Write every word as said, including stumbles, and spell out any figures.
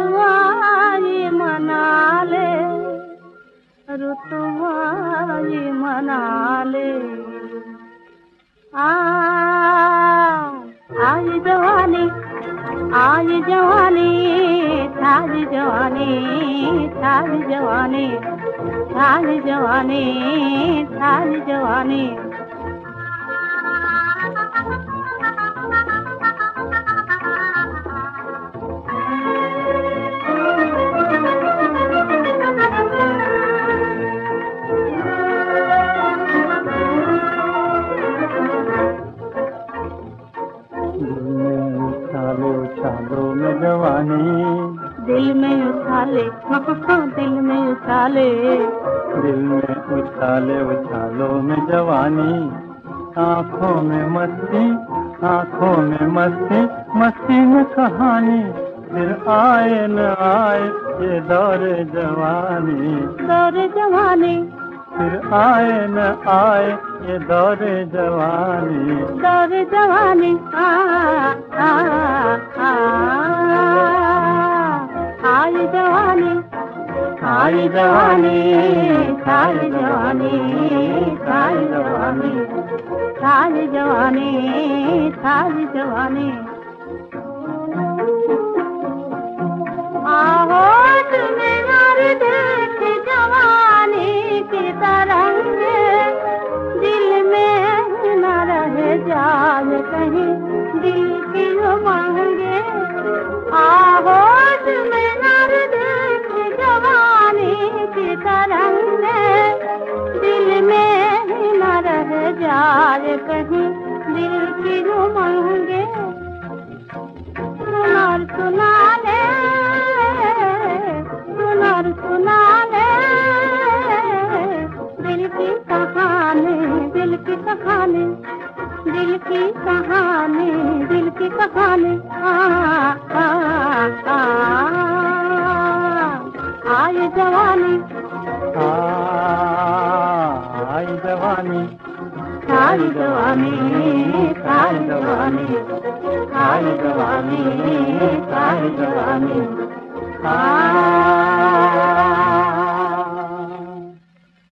रुतवाई मना ले, रुतवाई मना ले। आ आई जवानी, आई जवानी, थारी जवानी, थारी जवानी, थारी जवानी, थारी जवानी। उछाले उछालो में जवानी, दिल में उछाले, दिल में उछाले, दिल में उछाले उछालो में जवानी। आँखों में मस्ती, आँखों में मस्ती, मस्ती में कहानी। फिर आए न आए ये दौर जवानी, दौर जवानी। फिर आए न आए ये दौर जवानी, दौर जवानी। आ आ आ आई जवानी, आई जवानी, सारी जवानी, सारी जवानी, सारी जवानी, सारी जवानी। आहो तुम्हें यार देख जवानी की तरंग, दिल में न रह जाए कहीं दिल की उमंगे। आहो तुम्हें यार देख जवानी की तरंग, दिल में न रह जाए कहीं दिल की उमंगे। सुनार सुना ले, सुनार सुना ले, दिल की कहानी, दिल की कहानी, दिल की कहानी, दिल की कहानी। आ आ आ आई जवानी, आ आई जवानी, सारी जवानी, सारी जवानी, सारी जवानी, सारी जवानी।